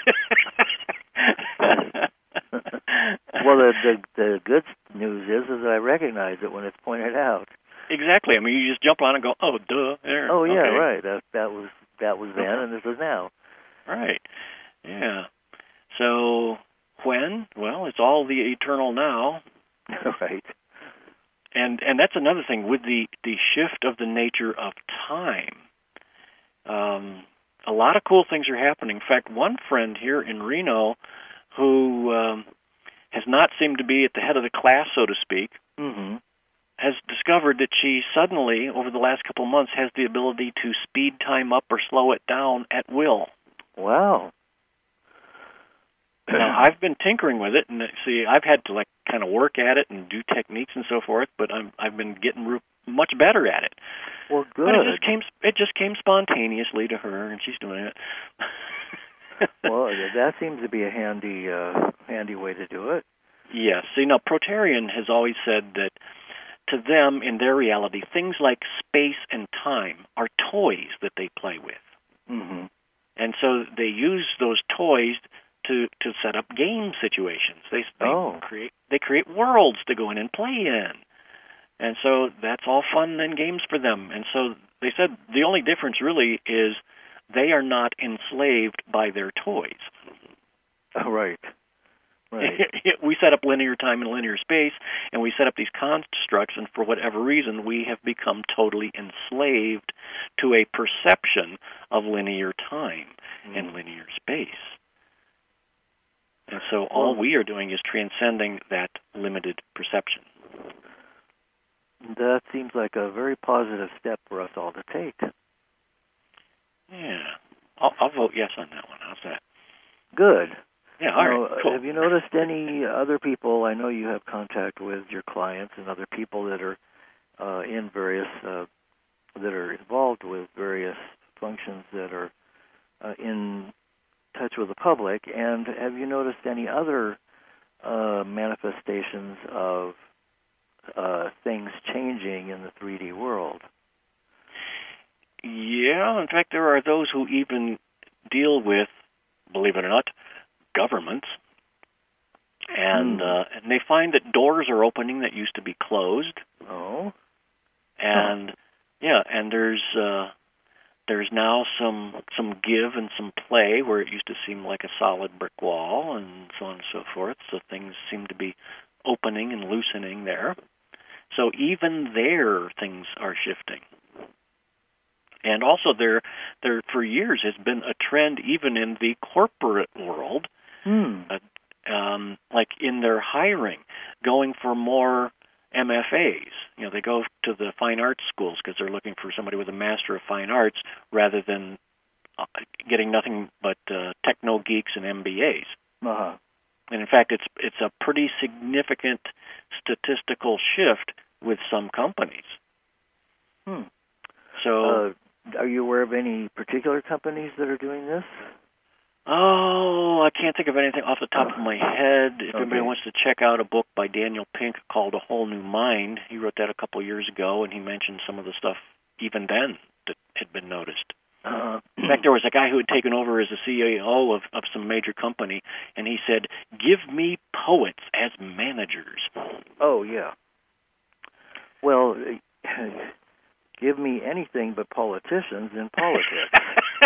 B: Well, the good news is that I recognize it when it's pointed out.
C: Exactly. I mean, you just jump on and go, oh, duh. There.
B: Oh, yeah,
C: okay.
B: right. That was then, and this is now.
C: Right. Yeah. So when? Well, it's all the eternal now.
B: Right.
C: And that's another thing with the shift of the nature of time. A lot of cool things are happening. In fact, one friend here in Reno who has not seemed to be at the head of the class, so to speak, has discovered that she suddenly, over the last couple of months, has the ability to speed time up or slow it down at will.
B: Wow.
C: Now, I've been tinkering with it, and see, I've had to kind of work at it and do techniques and so forth, but I've been getting much better at it.
B: Well, good.
C: But it just came spontaneously to her, and she's doing it.
B: Well, that seems to be a handy way to do it.
C: Yes. See, now, Protarian has always said that to them, in their reality, things like space and time are toys that they play with.
B: Mm-hmm.
C: And so they use those toys to set up game situations. They create worlds to go in and play in. And so that's all fun and games for them. And so they said the only difference really is they are not enslaved by their toys.
B: Oh, right. Right.
C: We set up linear time and linear space, and we set up these constructs, and for whatever reason, we have become totally enslaved to a perception of linear time and linear space. And so all we are doing is transcending that limited perception.
B: That seems like a very positive step for us all to take.
C: Yeah. I'll vote yes on that one. How's that?
B: Good.
C: Yeah, all right, cool.
B: Have you noticed any other people? I know you have contact with your clients and other people that are in various, that are involved with various functions that are in touch with the public. And have you noticed any other manifestations of things changing in the 3D world?
C: Yeah, in fact, there are those who even deal with, believe it or not, governments, and they find that doors are opening that used to be closed.
B: Oh,
C: and and there's now some give and some play where it used to seem like a solid brick wall, and so on and so forth. So things seem to be opening and loosening there. So even there, things are shifting. And also there for years has been a trend even in the corporate world, like in their hiring, going for more MFAs. You know, they go to the fine arts schools because they're looking for somebody with a Master of Fine Arts rather than getting nothing but techno geeks and MBAs.
B: Uh-huh.
C: And in fact, it's a pretty significant statistical shift with some companies. So,
B: are you aware of any particular companies that are doing this?
C: Oh, I can't think of anything off the top of my head. If anybody wants to check out a book by Daniel Pink called A Whole New Mind, he wrote that a couple of years ago, and he mentioned some of the stuff even then that had been noticed. In fact, there was a guy who had taken over as the CEO of some major company, and he said, "Give me poets as managers."
B: Oh, yeah. Well, give me anything but politicians in politics.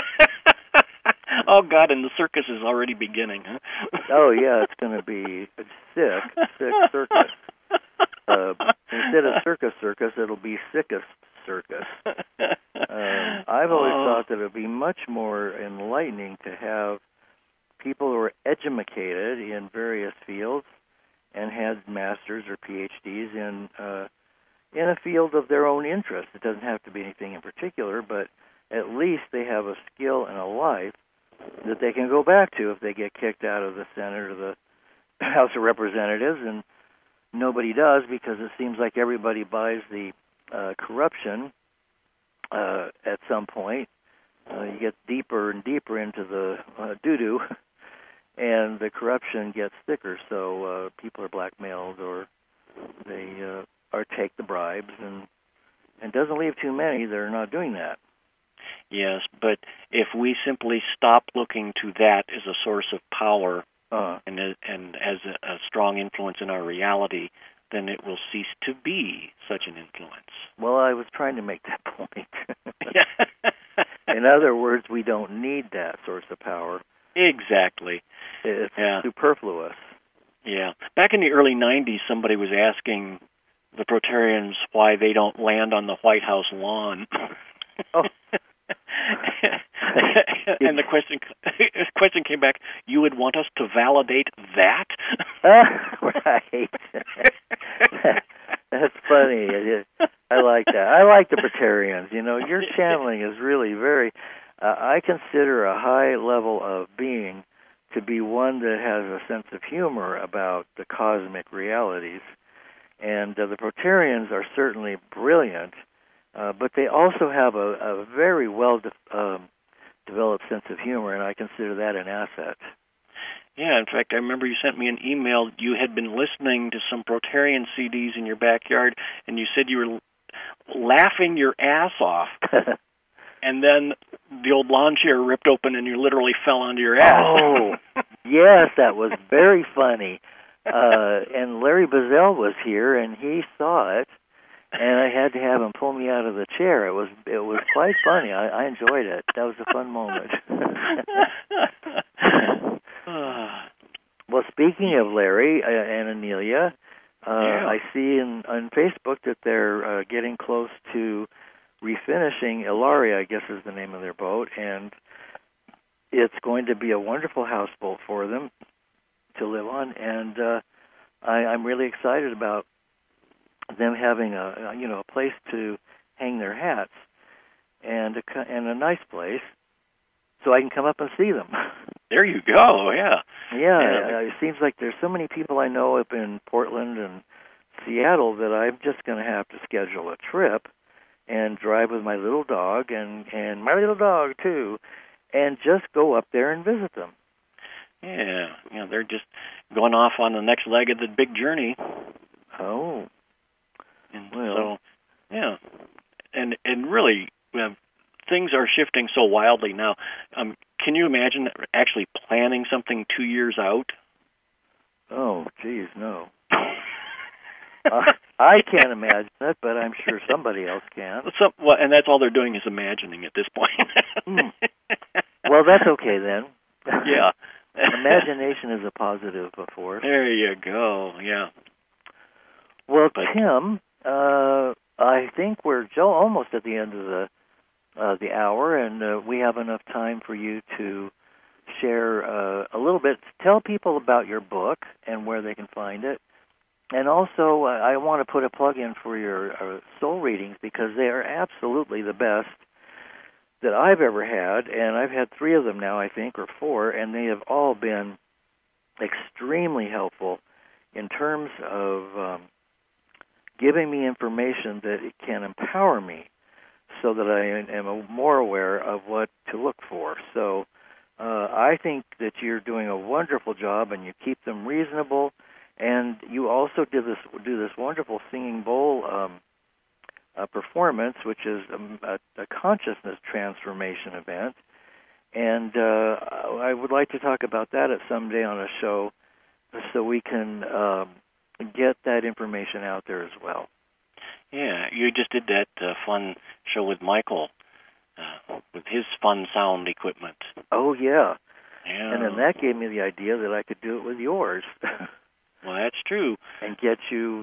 C: Oh, God, and the circus is already beginning, huh?
B: Oh, yeah, it's going to be a sick circus. Instead of circus, it'll be sickest circus. I've always thought that it would be much more enlightening to have people who are educated in various fields and had masters or PhDs in a field of their own interest. It doesn't have to be anything in particular, but at least they have a skill and a life that they can go back to if they get kicked out of the Senate or the House of Representatives, and nobody does because it seems like everybody buys the corruption at some point. You get deeper and deeper into the doo-doo, and the corruption gets thicker, so people are blackmailed or they or take the bribes, and it doesn't leave too many that are not doing that.
C: Yes, but if we simply stop looking to that as a source of power and as a strong influence in our reality, then it will cease to be such an influence.
B: Well, I was trying to make that point. In other words, we don't need that source of power.
C: Exactly.
B: It's superfluous.
C: Yeah. Back in the early 90s, somebody was asking the Protarians why they don't land on the White House lawn.
B: Oh.
C: And the question came back, you would want us to validate that?
B: Right. That's funny. I like that. I like the Protarians. You know, your channeling is really very, I consider a high level of being to be one that has a sense of humor about the cosmic realities. And the Protarians are certainly brilliant, but they also have a very well-developed sense of humor, and I consider that an asset.
C: Yeah, in fact, I remember you sent me an email. You had been listening to some Protarian CDs in your backyard, and you said you were laughing your ass off. And then the old lawn chair ripped open, and you literally fell onto your ass.
B: Oh, yes, that was very funny. And Larry Bazell was here, and he saw it, and I had to have him pull me out of the chair. It was quite funny. I enjoyed it. That was a fun moment. Well, speaking of Larry and Amelia, I see on Facebook that they're getting close to refinishing Ilaria, I guess is the name of their boat, and it's going to be a wonderful houseboat for them to live on, and I'm really excited about them having a place to hang their hats and a nice place, so I can come up and see them.
C: There you go. Yeah.
B: Yeah. It seems like there's so many people I know up in Portland and Seattle that I'm just going to have to schedule a trip and drive with my little dog and my little dog too, and just go up there and visit them.
C: Yeah, they're just going off on the next leg of the big journey.
B: Oh.
C: And so, yeah. And really, things are shifting so wildly now. Can you imagine actually planning something 2 years out?
B: Oh, geez, no. I can't imagine it, but I'm sure somebody else can.
C: And that's all they're doing is imagining at this point.
B: Well, that's okay then.
C: Yeah.
B: Imagination is a positive force.
C: There you go. Yeah.
B: Well, Tim, I think we're almost at the end of the hour, and we have enough time for you to share a little bit. Tell people about your book and where they can find it. And also, I want to put a plug in for your soul readings because they are absolutely the best. that I've ever had, and I've had 3 of them now, I think, or 4, and they have all been extremely helpful in terms of giving me information that it can empower me so that I am more aware of what to look for. So I think that you're doing a wonderful job, and you keep them reasonable, and you also do this wonderful singing bowl performance, which is a consciousness transformation event. And I would like to talk about that at some day on a show so we can get that information out there as well.
C: Yeah, you just did that fun show with Michael with his fun sound equipment.
B: Oh, yeah.
C: Yeah.
B: And then that gave me the idea that I could do it with yours.
C: Well, that's true.
B: And get you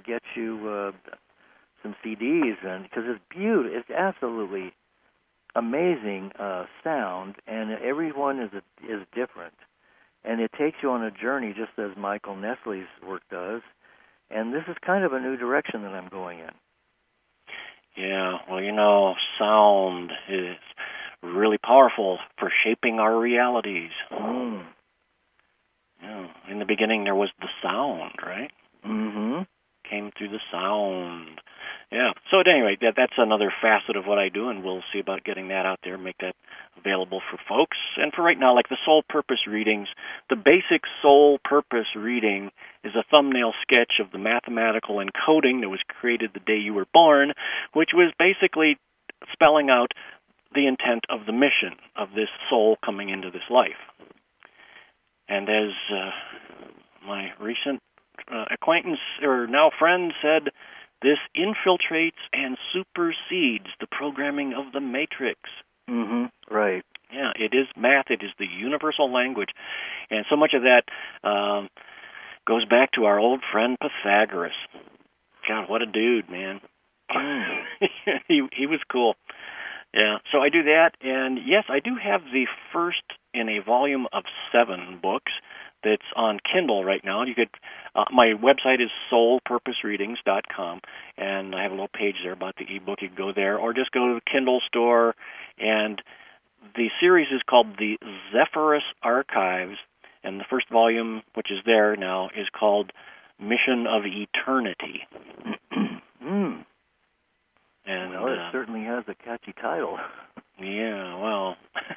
B: some CDs, and because it's beautiful, it's absolutely amazing sound, and everyone is different, and it takes you on a journey, just as Michael Nestle's work does. And this is kind of a new direction that I'm going in.
C: Yeah, well, sound is really powerful for shaping our realities.
B: Mm.
C: Yeah. In the beginning, there was the sound, right?
B: Mm-hmm.
C: Came through the sound. Yeah. So at any rate, that's another facet of what I do, and we'll see about getting that out there, make that available for folks. And for right now, like the Soul Purpose readings, the basic Soul Purpose reading is a thumbnail sketch of the mathematical encoding that was created the day you were born, which was basically spelling out the intent of the mission of this soul coming into this life. And as my recent acquaintance, or now friend, said, this infiltrates and supersedes the programming of the Matrix.
B: Mm-hmm. Right.
C: Yeah, it is math. It is the universal language. And so much of that goes back to our old friend Pythagoras. God, what a dude, man. He was cool. Yeah, so I do that. And yes, I do have the first in a volume of 7 books that's on Kindle right now. You could, my website is soulpurposereadings.com, and I have a little page there about the ebook. You can go there, or just go to the Kindle store. And the series is called the Zephyrus Archives, and the first volume, which is there now, is called Mission of Eternity.
B: Mm.
C: And
B: well, it certainly has a catchy title.
C: Yeah, well,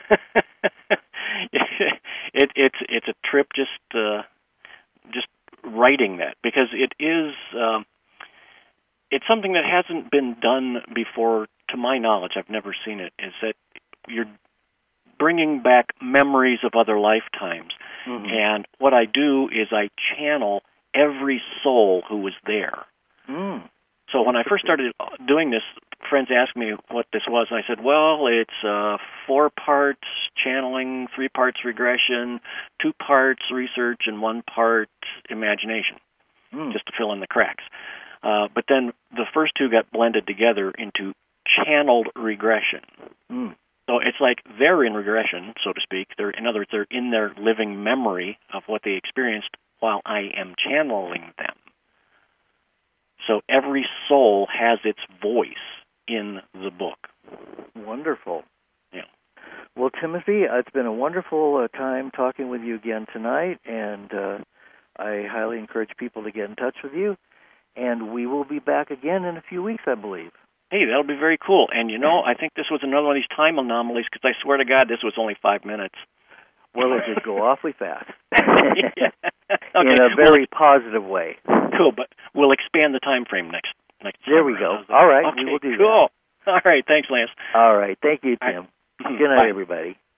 C: it's a trip just writing that, because it is it's something that hasn't been done before, to my knowledge. I've never seen it. Is that you're bringing back memories of other lifetimes,
B: mm-hmm.
C: and what I do is I channel every soul who was there.
B: Mm.
C: So when I first started doing this, friends asked me what this was, and I said, well, it's 4 parts channeling, 3 parts regression, 2 parts research, and 1 part imagination, just to fill in the cracks. But then the first 2 got blended together into channeled regression.
B: Mm.
C: So it's like they're in regression, so to speak. In other words, they're in their living memory of what they experienced while I am channeling them. So every soul has its voice in the book.
B: Wonderful.
C: Yeah.
B: Well, Timothy, it's been a wonderful time talking with you again tonight, and I highly encourage people to get in touch with you. And we will be back again in a few weeks, I believe.
C: Hey, that'll be very cool. And, I think this was another one of these time anomalies, because I swear to God, this was only 5 minutes.
B: Well, it did go awfully fast.
C: Yeah. Okay.
B: In a very positive way.
C: Cool, but we'll expand the time frame next
B: There we go. All right,
C: okay,
B: we will do
C: cool.
B: that.
C: All right, thanks, Lance.
B: All right, thank you, Tim.
C: Right.
B: Good night,
C: Bye.
B: everybody.